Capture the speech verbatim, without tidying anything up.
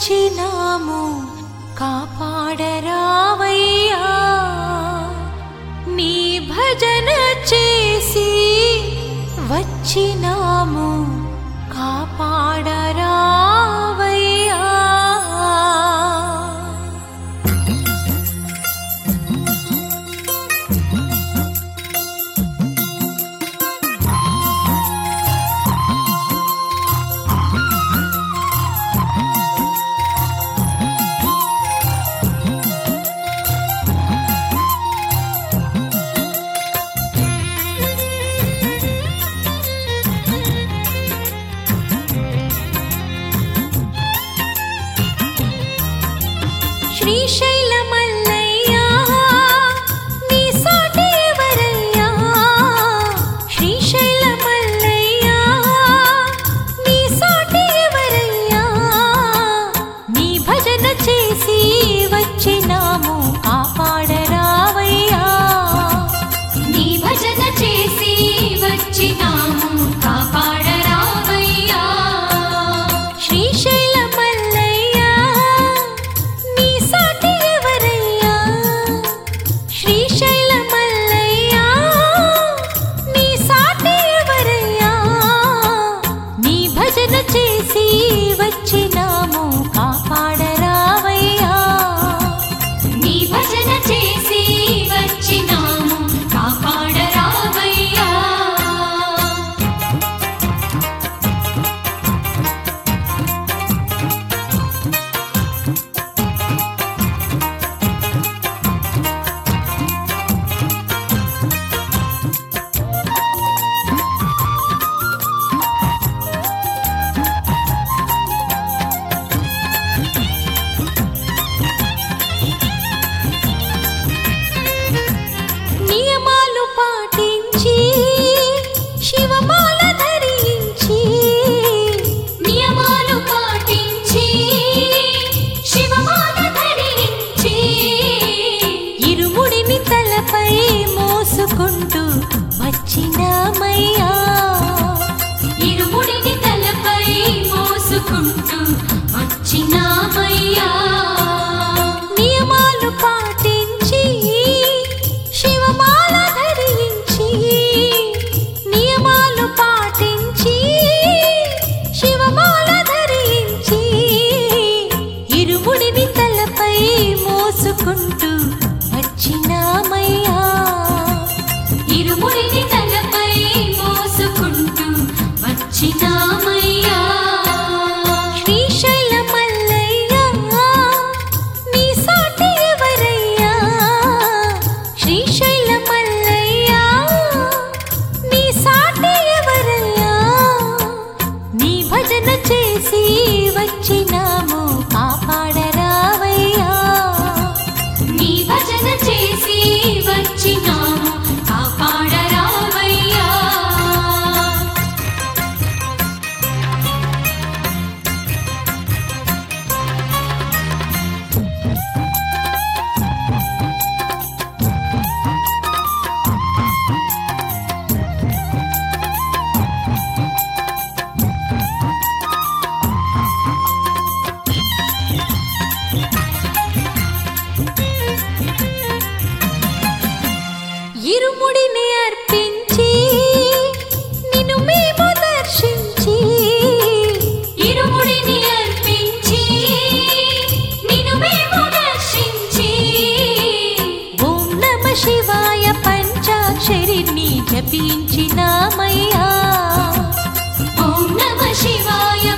వచ్చినాము కాపాడరావయ్యా నీ భజన చేసి వచ్చినాము కాపాడరావయ్యా శ్రీశైల మల్లయ్యా నీ సాటి ఎవరయ్యా శ్రీశైల మల్లయ్యా నీ సాటి ఎవరయ్యా నీ భజన చేసి వచ్చినాము కాపాడరావయ్యా నీ భజన చేసి వచ్చినాము కాపాడరావయ్యా శ్రీశైల మల్లయ్యా నీ సాటి ఎవరయ్యా శ్రీశైల మల్లయ్యా నీ సాటి ఎవరయ్యా నీ భజన చేసి వచ్చినాము కాపాడరావయ్యా నీ భజన చేసి వచ్చినాము కాపాడరావయ్యా నియమాలు పాటించి శివమాల ధరించి నియమాలు పాటించి శివమాల ధరించి ఇరుముడిని తలపై మోసుకుంటూ వచ్చినామయ్యా ఇరుముడిని తలపై మోసుకుంటూ వచ్చినామయ్యా నియమాలు పాటించి శివమాల ధరించి నియమాలు పాటించి శివమాల ధరించి ఇరుముడిని తలపై మోసుకుంటూ వచ్చినామయ్యా ఇరుముడిని తలపై మోసుకుంటూ వచ్చినామయ్యా శ్రీశైల మల్లయ్యా నీ సాటి ఎవరయ్యా శ్రీశైల మల్లయ్యా నీ సాటి ఎవరయ్యా నీ భజన చేసి వచ్చినాము కాపాడరావయ్యా నీ భజన చేసి వచ్చినాము కాపాడరావయ్యా ఇరుముడిని అర్పించి నిన్ను మేము దర్శించి ఇరుముడిని అర్పించి నిన్ను మేము దర్శించి ఓం నమ శివాయ పంచాక్షరిని జపించినామయ్యా ఓం నమ శివాయ